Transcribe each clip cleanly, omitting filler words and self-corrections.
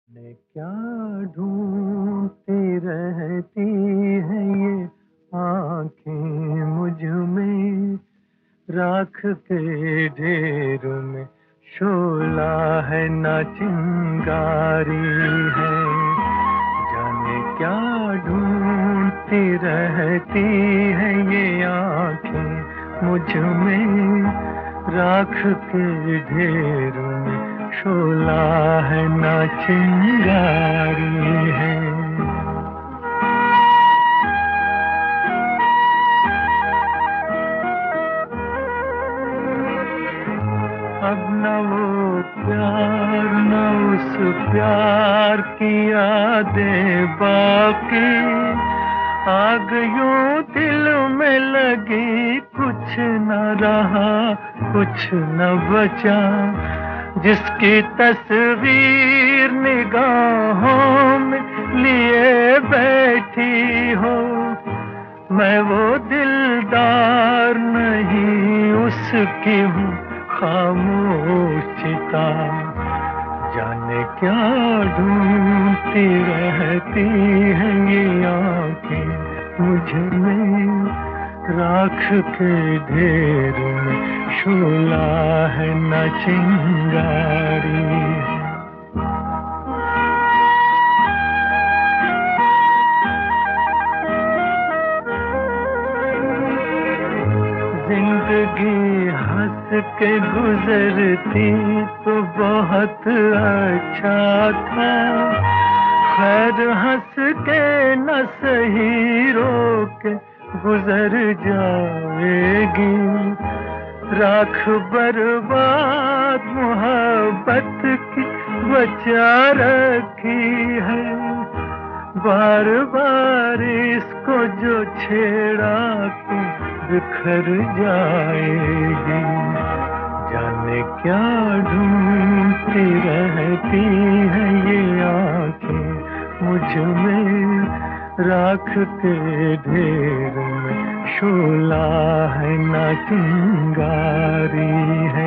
ने क्या ढूंढती रहती है ये आंखें मुझ में, राख के ढेर में शोला है ना चिंगारी है। जाने क्या ढूंढती रहती है ये आंखें मुझ में, राख के ढेर में शोला है ना चिंगारी है। अब न वो प्यार न उस प्यार की यादें बाकी, आग यूं दिल में लगी, कुछ न रहा कुछ न बचा। जिसकी तस्वीर निगाहों में लिए बैठी हो, मैं वो दिलदार नहीं उसकी हूँ खामोश चिता। जाने क्या ढूंढती रहती है ये आंखें मुझ में, राख के ढेर में शोला है न चिंगारी है। जिंदगी हंस के गुजरती तो बहुत अच्छा था, खैर हंस के न सही रो के गुजर जाएगी। राख बर्बाद मोहब्बत की बचा रखी है, बार बार इसको जो छेड़ा तो बिखर जाएगी। जाने क्या ढूंढती रहती है ये आंखें मुझ में, राख के ढेर में शोला है ना चिंगारी है।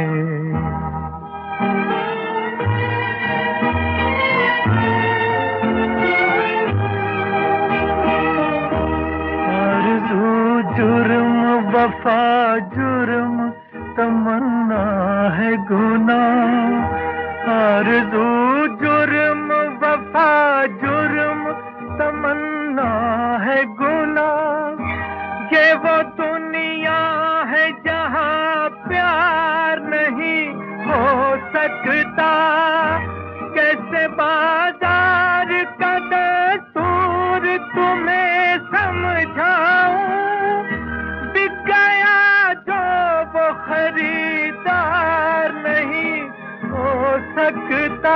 जुर्म वफा जुर्म तमन्ना है गुनाह, आरज़ू जुर्म वफा जुर्म तमन्ना है गुनाह। ये वो दुनिया है जहाँ प्यार नहीं हो सकता, कैसे बाजार का दस्तूर तुम्हें समझाऊं। बिक गया जो वो खरीदार नहीं हो सकता,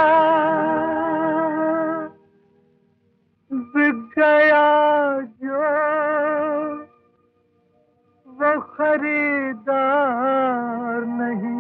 बिक गया जो वो खरीदार नहीं